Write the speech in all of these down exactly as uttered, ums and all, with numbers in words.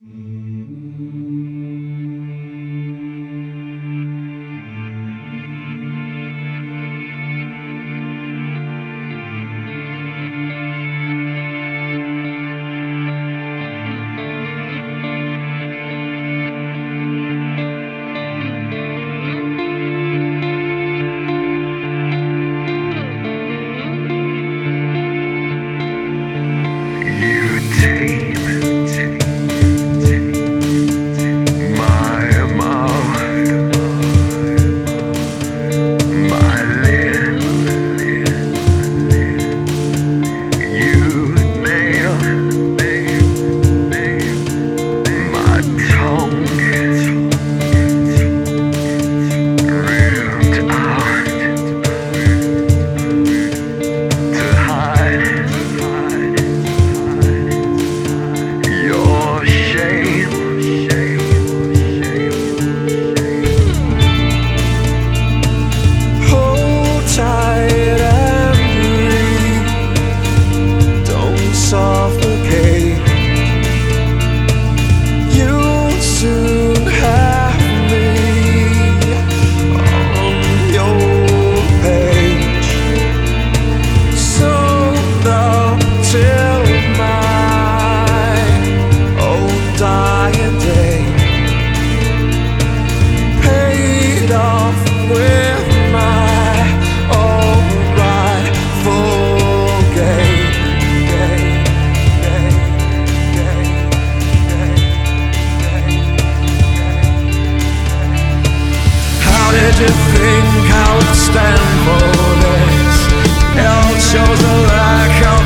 Did you think I would stand for this? It all shows a lack of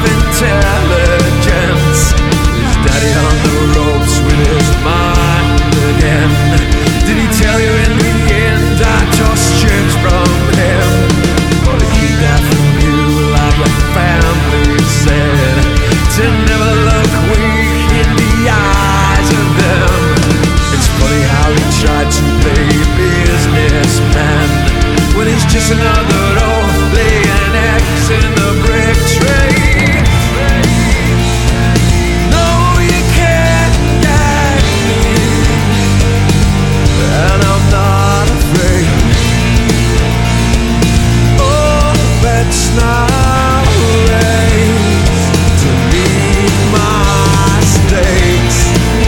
intelligence. Is daddy on the ropes with his mind again? Did he tell you in the end I just stripped from him? Or to keep that from you like your family said, to never look weak in the eyes of them? It's funny how he tried to play businessman when he's just another old laying eggs in the brick trade. No, you can't get me, and I'm not afraid. Oh, that's not raised to meet my stakes.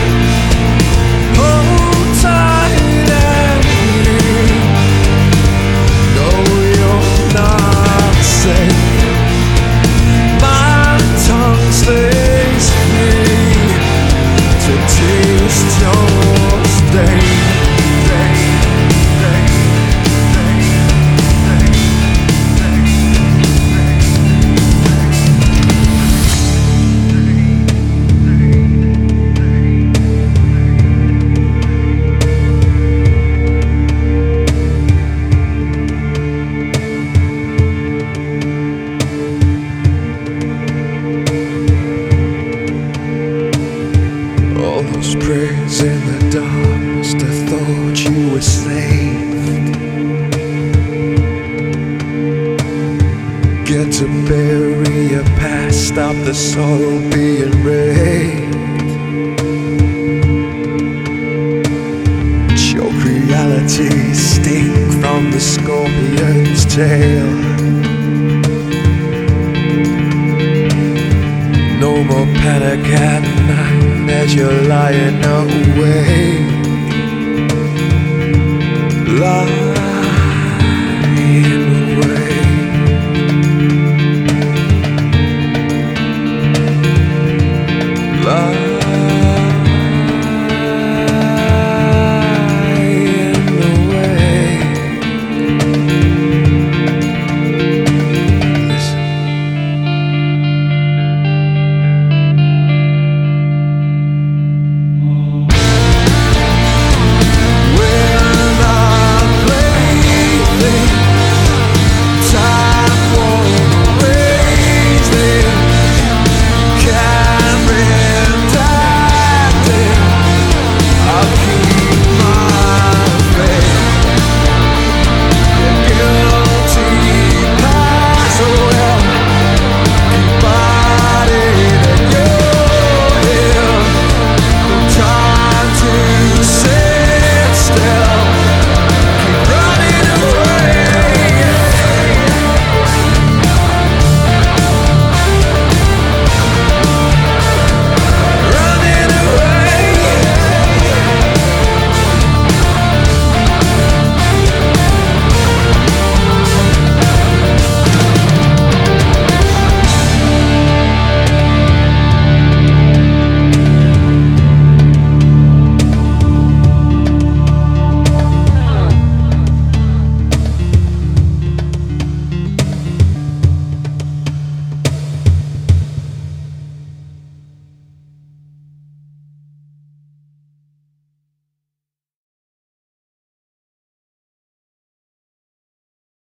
Prayers in the dark must have thought you were saved. Get to bury your past, stop the sorrow being raised. Choke reality, stink from the scorpion's tail. No more panic at night as you're lying awake. Lie